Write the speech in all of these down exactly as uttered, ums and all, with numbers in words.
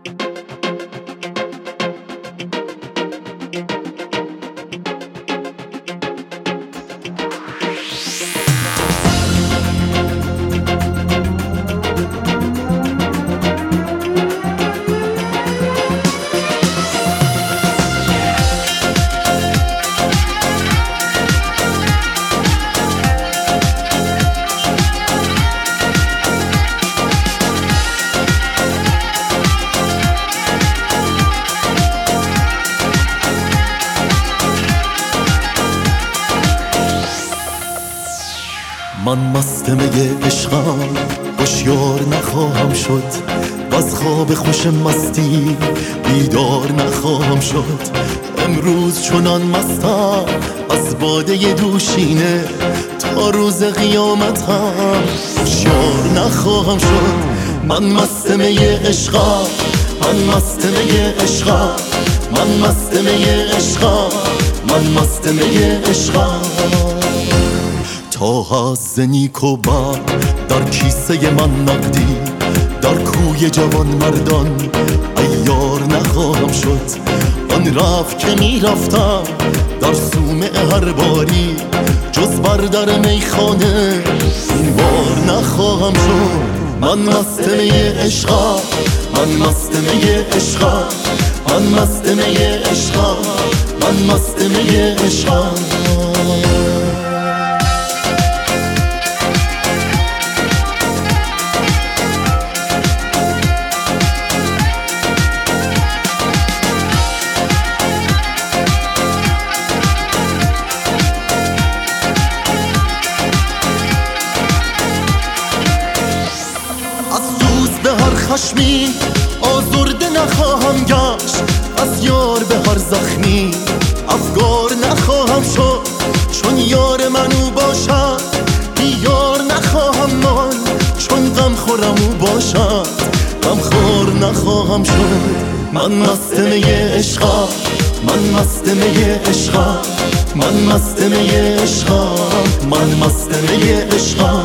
من مست می عشقم، هوشیار نخواهم شد و از خواب خوش مستی بیدار نخواهم شد. امروز چنان مستم از باده دوشینه، تا روز قیامتم هوشیار نخواهم شد. من مست می عشقم، من مست می عشقم، من مست می عشقم، من مست می عشقم. تا هست نیک و بد در کیسه من نقدی، در کوی جوان مردان عیار نخواهم شد. آن رفت که می رفتم در صومعه هر باری، جز بر در میخانه این بار نخواهم شد. من مست می عشقم، من مست می عشقم، من مست می عشقم، من مست می عشقم. خشمی آزرده نخواهم گشت، از یار به هر زخمی افگار نخواهم شد. چون یار من او باشد بی یار نخواهم ماند، چون غم خورم او باشد غم خور نخواهم شد. من مست می عشقم، من مست می عشقم، من مست می عشقم، من مست می عشقم.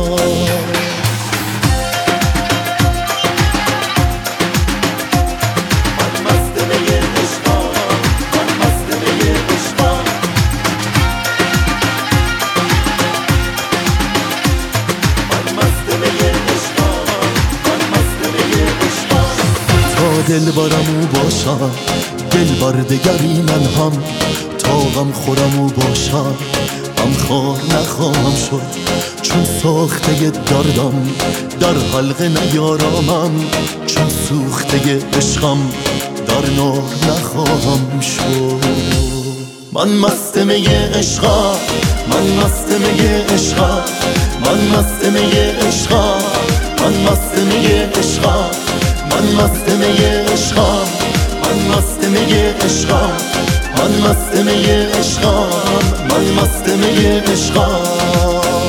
دل برم او باشم دل بر دگری من هم، تا غم خورم او باشم غم خور نخواهم شد. چون ساخته دردم در حلقه نیارامم، چون سوخته عشقم در نار نخواهم شد. من مست می عشقم، من مست می عشقم، من مست می عشقم، من مست می عشقم، من مست می عشقم، من مست می عشقم، من مست می عشقم، من مست می عشقم.